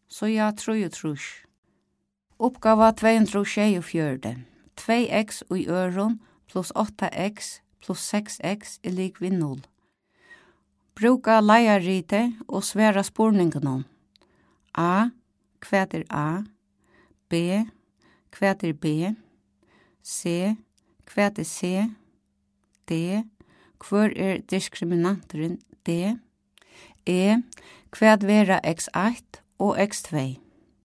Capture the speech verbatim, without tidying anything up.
så ja trýogtrýss. Uppgava tvey hundrað og sjeyogfjøruti. tvey x í øron pluss átta x pluss seks x er ligvið null. Brúka leiðarrite og svara spurningunum. A. Hvat er A? B. Hvat er B? C. Hvat er C? D. Hvor er diskriminanturin D? E. Hvat vera x eitt og x tvey?